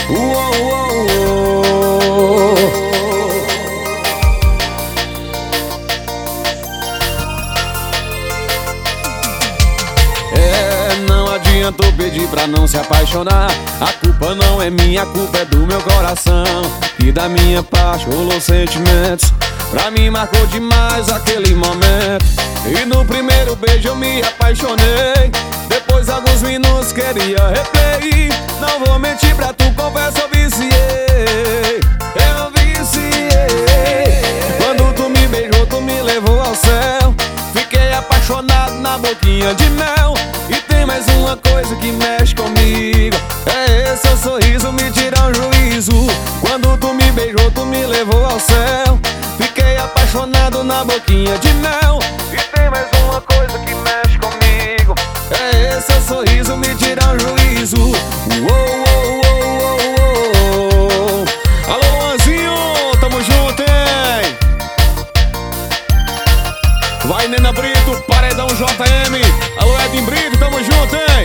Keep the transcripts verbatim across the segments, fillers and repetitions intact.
Uou, uou, uou. É, não adianta eu pedir pra não se apaixonar. A culpa não é minha, a culpa é do meu coração. E da minha parte rolou sentimentos. Pra mim marcou demais aquele momento. E no primeiro beijo eu me apaixonei. Depois alguns minutos queria replay. Não vou mentir pra tu, confesso, eu viciei. Eu viciei. Quando tu me beijou, tu me levou ao céu. Fiquei apaixonado na boquinha de mel. E tem mais uma coisa que mexe comigo. É esse seu sorriso, me tira um juízo. Quando tu me beijou, tu me levou ao céu. Fiquei apaixonado na boquinha de mel. E tem mais uma coisa que mexe comigo. É esse seu sorriso, me tira um juízo. Uou, uou, uou, uou, uou. Alô, Luanzinho, tamo junto, hein? Vai, Nena Brito, Paredão J M. Alô, Edinho Brito, tamo junto, hein?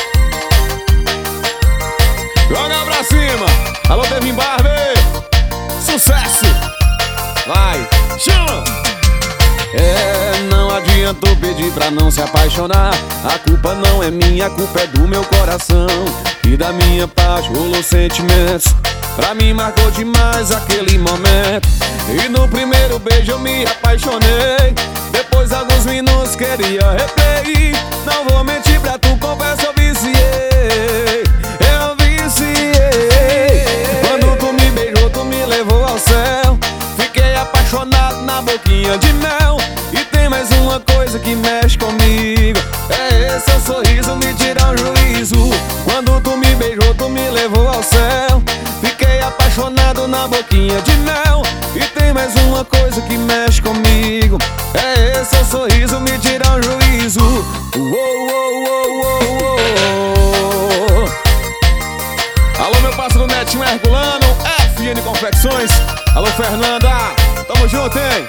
Joga pra cima. Alô, Devin Barber. Sucesso. Vai, chama. É, não adianta eu pedir pra não se apaixonar. A culpa não é minha, a culpa é do meu coração. E da minha parte rolou sentimentos. Pra mim marcou demais aquele momento. E no primeiro beijo eu me apaixonei. Depois alguns minutos queria replay. Não vou mentir pra tu, confesso, eu viciei. Eu viciei. Quando tu me beijou, tu me levou ao céu. Fiquei apaixonado na boquinha de mel. E tem mais uma coisa que mexe comigo. É esse seu sorriso, me tira um juízo. Quando tu me beijou, tu me levou ao céu. Fiquei apaixonado na boquinha de mel. E tem mais uma coisa que mexe comigo. É esse seu sorriso, me tira um juízo. Uou, uou, uou, uou, uou. Alô, meu parceiro Netinho Herculano, F N Confecções. Alô, Fernanda, tamo junto, hein?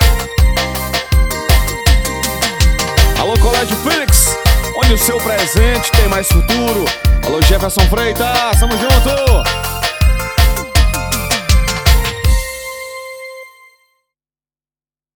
Alô, Colégio Fênix, onde o seu presente tem mais futuro. Alô, Jefferson Freitas, tamo junto.